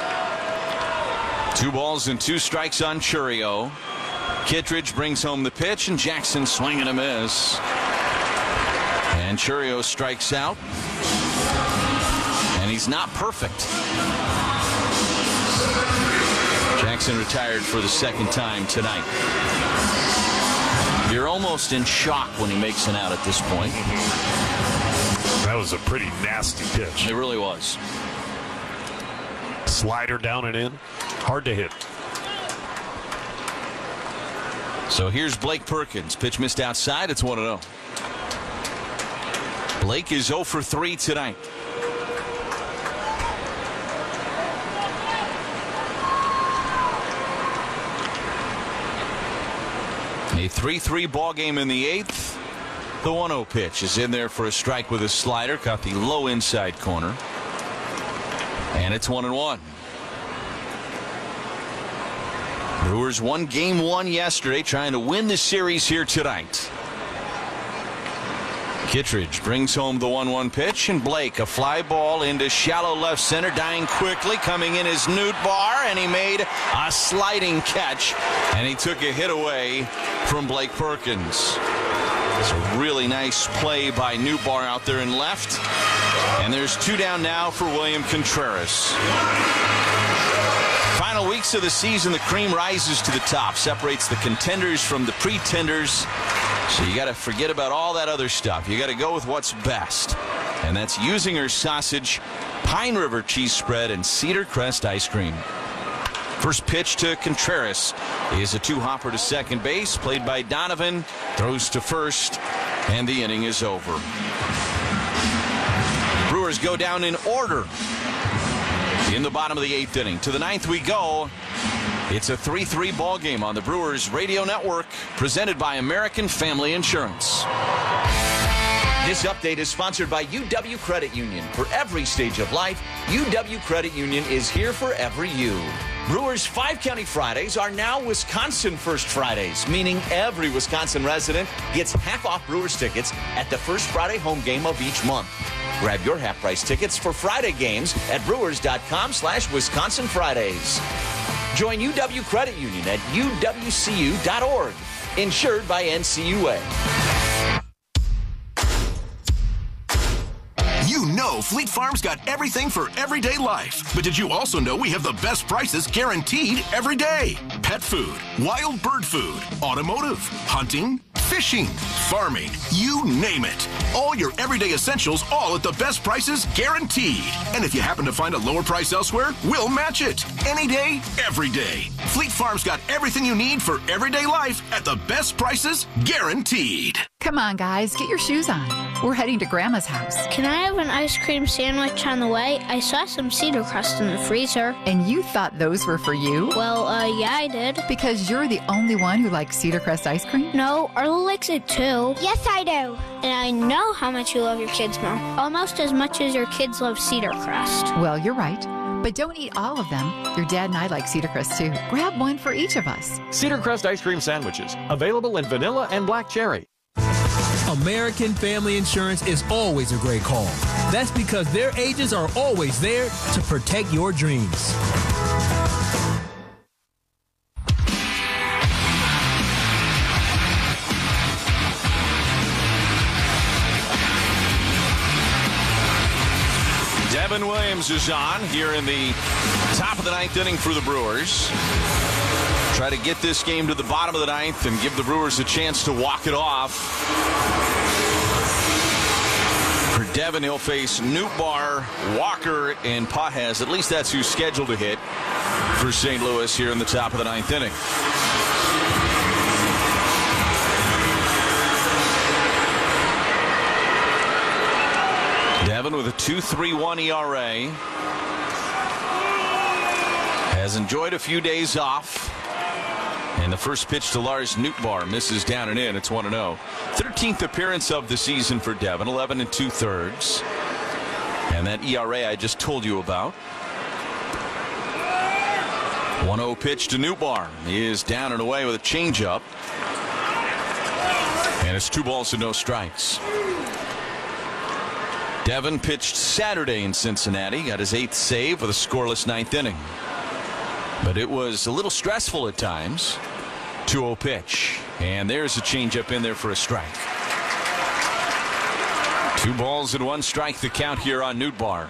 Two balls and two strikes on Chourio. Kittredge brings home the pitch, and Jackson swinging a miss. And Chourio strikes out. And he's not perfect. Jackson retired for the second time tonight. You're almost in shock when he makes an out at this point. That was a pretty nasty pitch. It really was. Slider down and in. Hard to hit. So here's Blake Perkins. Pitch missed outside. It's one and oh. Blake is oh for three tonight. A three three ball game in the eighth. The one oh pitch is in there for a strike with a slider. Caught the low inside corner. And it's one and one. Brewers won game one yesterday, trying to win the series here tonight. Kittredge brings home the one one pitch, and Blake, a fly ball into shallow left center, dying quickly. Coming in is Nootbaar, and he made a sliding catch, and he took a hit away from Blake Perkins. It's a really nice play by Nootbaar out there in left, and there's two down now for William Contreras. Final weeks of the season, the cream rises to the top, separates the contenders from the pretenders. So you got to forget about all that other stuff. You got to go with what's best, and that's Usinger sausage, Pine River cheese spread, and Cedar Crest ice cream. First pitch to Contreras is a two-hopper to second base, played by Donovan, throws to first, and the inning is over. Brewers go down in order in the bottom of the eighth inning. To the ninth we go. It's a three three ball game on the Brewers Radio Network, presented by American Family Insurance. This update is sponsored by U W Credit Union. For every stage of life, U W Credit Union is here for every you. Brewers Five County Fridays are now Wisconsin First Fridays, meaning every Wisconsin resident gets half off Brewers tickets at the first Friday home game of each month. Grab your half-price tickets for Friday games at brewers.com slash Wisconsin Fridays. Join U W Credit Union at U W C U dot org. Insured by N C U A. You know Fleet Farm's got everything for everyday life. But did you also know we have the best prices guaranteed every day? Pet food, wild bird food, automotive, hunting, fishing, farming, you name it. All your everyday essentials, all at the best prices guaranteed. And if you happen to find a lower price elsewhere, we'll match it. Any day, every day. Fleet Farm's got everything you need for everyday life at the best prices guaranteed. Come on, guys, get your shoes on. We're heading to Grandma's house. Can I have an ice cream sandwich on the way? I saw some cedar crust in the freezer. And you thought those were for you? Well, uh, yeah, I did. Because you're the only one who likes cedar crust ice cream? No, Arlo likes it too. Yes, I do. And I know how much you love your kids, Mom. Almost as much as your kids love cedar crust. Well, you're right. But don't eat all of them. Your dad and I like cedar crust too. Grab one for each of us. Cedar crust ice cream sandwiches, available in vanilla and black cherry. American Family Insurance is always a great call. That's because their agents are always there to protect your dreams. Devin Williams is on here in the top of the ninth inning for the Brewers. Try to get this game to the bottom of the ninth and give the Brewers a chance to walk it off. For Devin, he'll face Nootbaar, Walker, and Pages. At least that's who's scheduled to hit for Saint Louis here in the top of the ninth inning. Devin with a two point three one E R A. Has enjoyed a few days off. And the first pitch to Lars Nootbaar misses down and in. It's one and oh. thirteenth appearance of the season for Devin, eleven and two thirds. And that E R A I just told you about. one oh pitch to Nootbaar. He is down and away with a changeup. And it's two balls and no strikes. Devin pitched Saturday in Cincinnati, got his eighth save with a scoreless ninth inning. But it was a little stressful at times. two oh pitch. And there's a changeup in there for a strike. Two balls and one strike the count here on Nootbaar.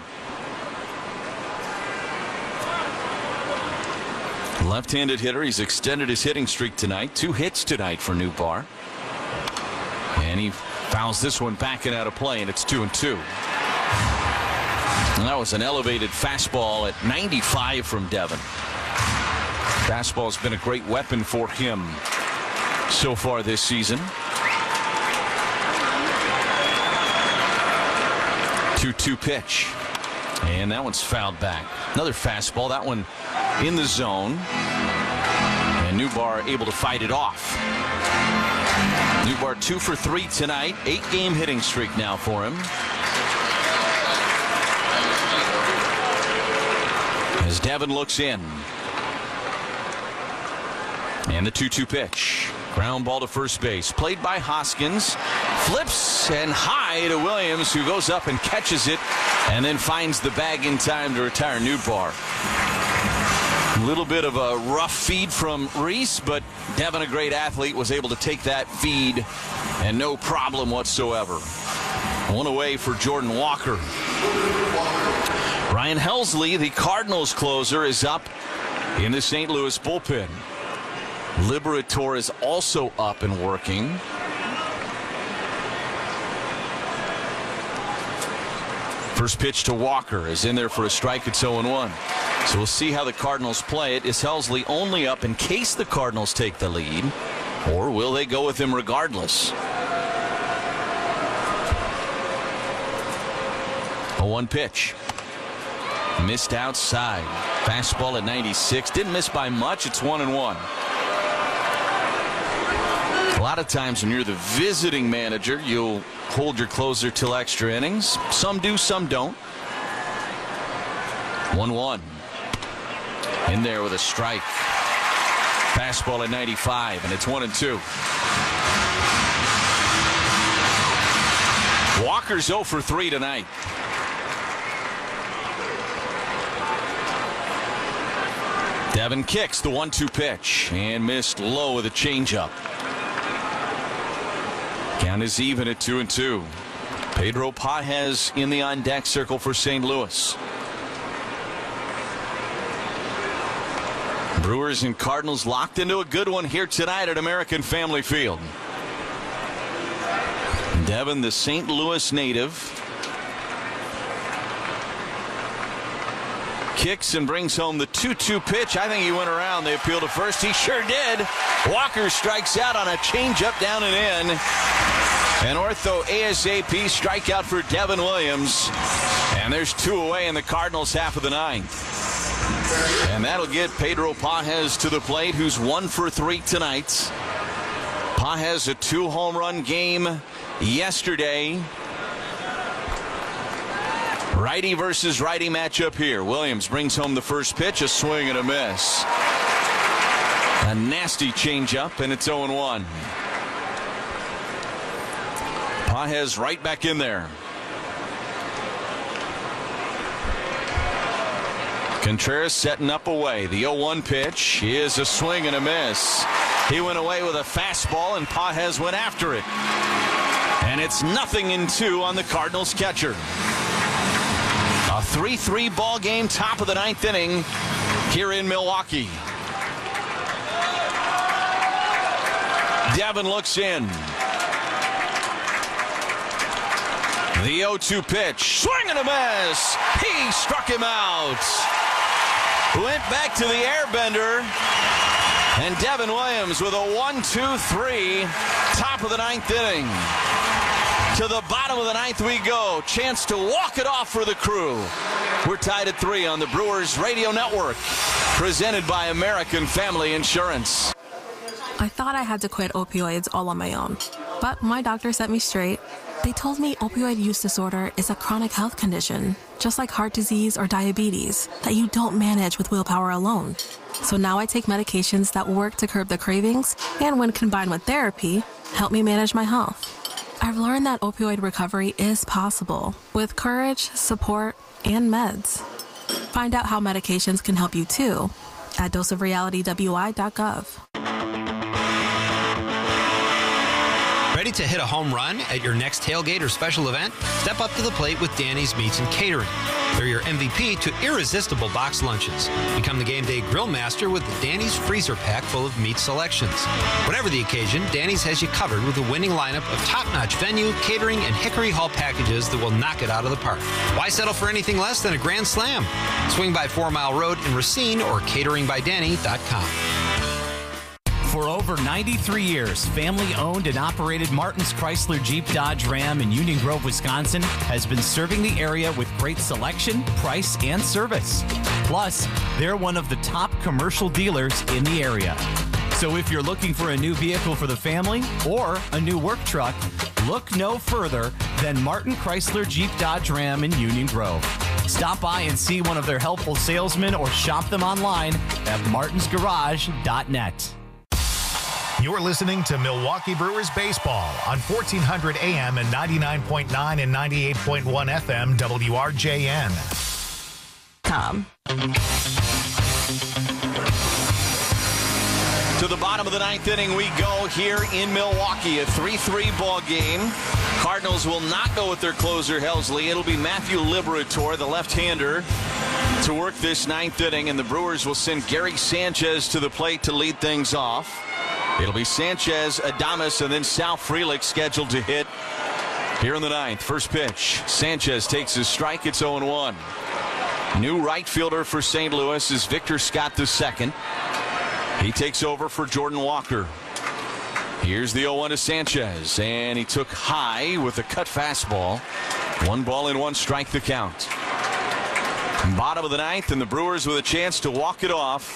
Left-handed hitter. He's extended his hitting streak tonight. Two hits tonight for Nootbaar. And he fouls this one back and out of play, and it's two and two. And that was an elevated fastball at ninety-five from Devin. Fastball's been a great weapon for him so far this season. two two pitch. And that one's fouled back. Another fastball. That one in the zone. And Nootbaar able to fight it off. Nootbaar two for three tonight. Eight game hitting streak now for him. As Devin looks in. And the two two pitch. Ground ball to first base. Played by Hoskins. Flips and high to Williams, who goes up and catches it and then finds the bag in time to retire Nootbaar. A little bit of a rough feed from Reese, but Devin, a great athlete, was able to take that feed and no problem whatsoever. One away for Jordan Walker. Ryan Helsley, the Cardinals closer, is up in the Saint Louis bullpen. Liberator is also up and working. First pitch to Walker is in there for a strike. It's oh and one. So we'll see how the Cardinals play it. Is Helsley only up in case the Cardinals take the lead, or will they go with him regardless? A one pitch. Missed outside. Fastball at ninety-six. Didn't miss by much. It's one and one. A lot of times when you're the visiting manager, you'll hold your closer till extra innings. Some do, some don't. one one. In there with a strike. Fastball at ninety-five, and it's one and two. Walker's oh for three tonight. Devin kicks the one two pitch and missed low with a changeup. Count is even at two and two. Pedro Pages in the on deck circle for Saint Louis. Brewers and Cardinals locked into a good one here tonight at American Family Field. Devin, the Saint Louis native, kicks and brings home the two two pitch. I think he went around. They appeal to first. He sure did. Walker strikes out on a changeup down and in. An ortho ASAP strikeout for Devin Williams. And there's two away in the Cardinals half of the ninth. And that'll get Pedro Pages to the plate, who's one for three tonight. Pages a two home run game yesterday. Righty versus righty matchup here. Williams brings home the first pitch, a swing and a miss. A nasty changeup, and it's oh and one. Pages right back in there. Contreras setting up away. The oh one pitch is a swing and a miss. He went away with a fastball, and Pages went after it. And it's nothing in two on the Cardinals catcher. A three three ball game, top of the ninth inning here in Milwaukee. Devin looks in. The oh two pitch, swing and a miss. He struck him out. Went back to the airbender. And Devin Williams with a one two three, top of the ninth inning. To the bottom of the ninth we go. Chance to walk it off for the Crew. We're tied at three on the Brewers Radio Network. Presented by American Family Insurance. I thought I had to quit opioids all on my own. But my doctor set me straight. They told me opioid use disorder is a chronic health condition, just like heart disease or diabetes, that you don't manage with willpower alone. So now I take medications that work to curb the cravings, and when combined with therapy, help me manage my health. I've learned that opioid recovery is possible with courage, support, and meds. Find out how medications can help you too at dose of reality w i dot gov. Ready to hit a home run at your next tailgate or special event? Step up to the plate with Danny's Meats and Catering. They're your M V P to irresistible box lunches. Become the game day grill master with the Danny's freezer pack full of meat selections. Whatever the occasion, Danny's has you covered with a winning lineup of top-notch venue, catering, and Hickory Hall packages that will knock it out of the park. Why settle for anything less than a grand slam? Swing by Four Mile Road in Racine or catering by danny dot com. For over ninety-three years, family-owned and operated Martin's Chrysler Jeep Dodge Ram in Union Grove, Wisconsin has been serving the area with great selection, price, and service. Plus, they're one of the top commercial dealers in the area. So if you're looking for a new vehicle for the family or a new work truck, look no further than Martin Chrysler Jeep Dodge Ram in Union Grove. Stop by and see one of their helpful salesmen or shop them online at martins garage dot net. You're listening to Milwaukee Brewers Baseball on fourteen hundred A M and ninety-nine point nine and ninety-eight point one F M W R J N. Tom. To the bottom of the ninth inning we go here in Milwaukee. A three three ball game. Cardinals will not go with their closer, Helsley. It'll be Matthew Liberatore, the left-hander, to work this ninth inning, and the Brewers will send Gary Sanchez to the plate to lead things off. It'll be Sanchez, Adames, and then Sal Frelick scheduled to hit here in the ninth. First pitch. Sanchez takes his strike. It's oh and one. New right fielder for Saint Louis is Victor Scott the second. He takes over for Jordan Walker. Here's the oh one to Sanchez, and he took high with a cut fastball. One ball and one strike the count. Bottom of the ninth, and the Brewers with a chance to walk it off.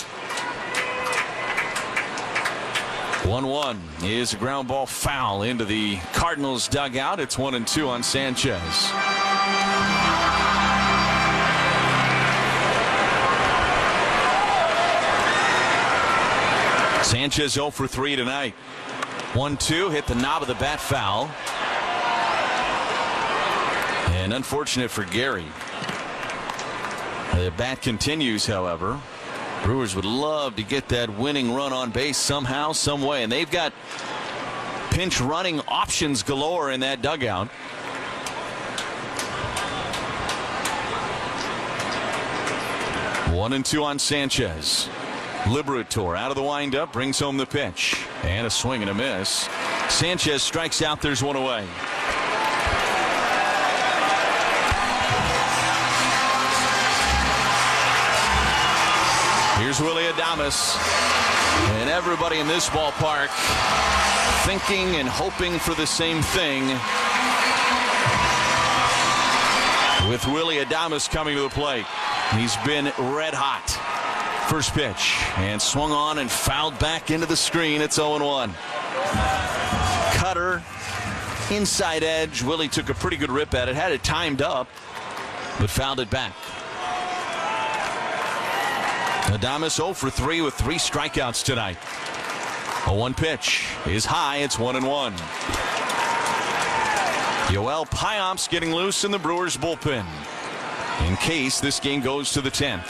one one is a ground ball foul into the Cardinals dugout. It's one and two on Sanchez. Sanchez oh for three tonight. one two, hit the knob of the bat foul. And unfortunate for Gary. The bat continues, however. Brewers would love to get that winning run on base somehow, some way, and they've got pinch running options galore in that dugout. One and two on Sanchez. Liberator out of the windup, brings home the pitch, and a swing and a miss. Sanchez strikes out. There's one away. Here's Willy Adames, and everybody in this ballpark thinking and hoping for the same thing, with Willy Adames coming to the plate. He's been red hot. First pitch, and swung on and fouled back into the screen. It's oh and one. Cutter, inside edge. Willie took a pretty good rip at it, had it timed up, but fouled it back. Adames oh for three with three strikeouts tonight. A one pitch is high. It's one and one. Yoel Payamps getting loose in the Brewers bullpen in case this game goes to the tenth.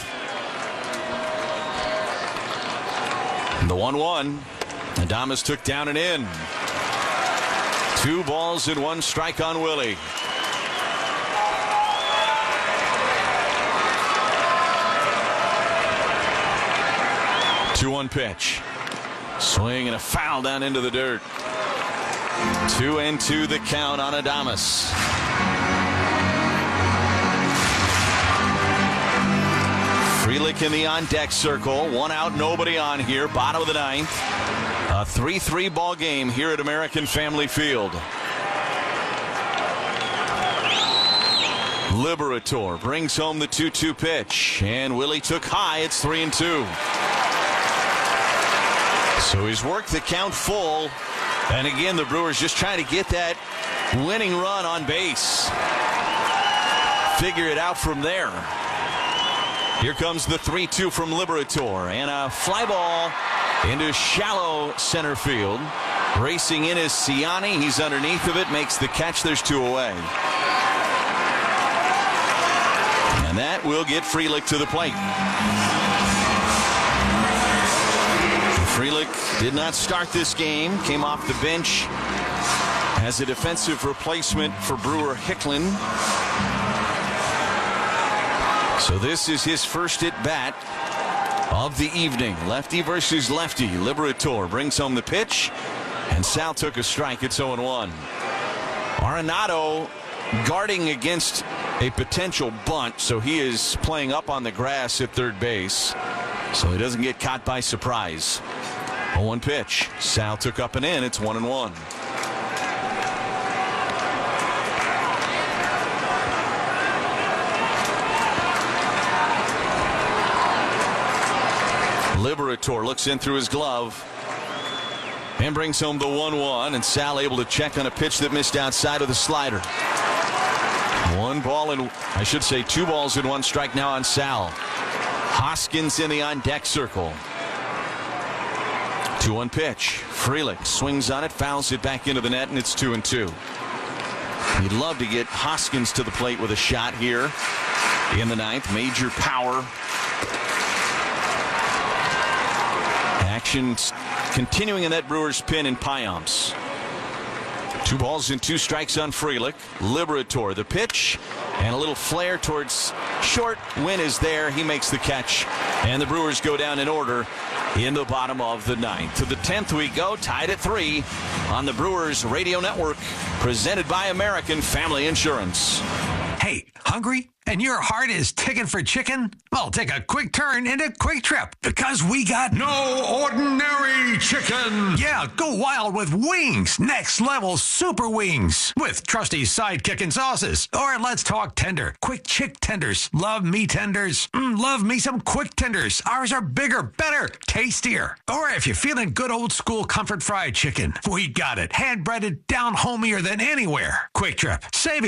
The one one. Adames took down and in. Two balls and one strike on Willie. two one pitch. Swing and a foul down into the dirt. Two and two the count on Adames. Frelick in the on-deck circle. One out, nobody on here. Bottom of the ninth. A three three ball game here at American Family Field. Liberator brings home the two two pitch. And Willie took high. It's three and two. So he's worked the count full. And again, the Brewers just trying to get that winning run on base. Figure it out from there. Here comes the three two from Liberator. And a fly ball into shallow center field. Racing in is Ciani. He's underneath of it. Makes the catch. There's two away. And that will get Frelick to the plate. Frelick did not start this game. Came off the bench as a defensive replacement for Brewer Hicklin. So this is his first at bat of the evening. Lefty versus lefty. Liberator brings home the pitch, and Sal took a strike. It's oh and one. Arenado guarding against a potential bunt, so he is playing up on the grass at third base, so he doesn't get caught by surprise. oh one pitch. Sal took up and in. It's one and one. Liberator looks in through his glove and brings home the one one, and Sal able to check on a pitch that missed outside of the slider. One ball and I should say two balls and one strike now on Sal. Hoskins in the on deck circle. two one pitch. Frelick swings on it, fouls it back into the net, and it's two and two. You'd love to get Hoskins to the plate with a shot here in the ninth. Major power. Action continuing in that Brewers pin in Payamps. Two balls and two strikes on Frelick. Liberator the pitch, and a little flare towards short. Win is there. He makes the catch, and the Brewers go down in order in the bottom of the ninth. To the tenth we go, tied at three on the Brewers Radio Network, presented by American Family Insurance. Hey, hungry? And your heart is ticking for chicken? Well, take a quick turn into Quick Trip because we got no ordinary chicken. Yeah, go wild with wings. Next level super wings with trusty sidekick and sauces. Or let's talk tender. Quick Chick tenders. Love me tenders. Mm, love me some Quick tenders. Ours are bigger, better, tastier. Or if you're feeling good old school comfort fried chicken, we got it. Hand breaded, down homier than anywhere. Quick Trip. Save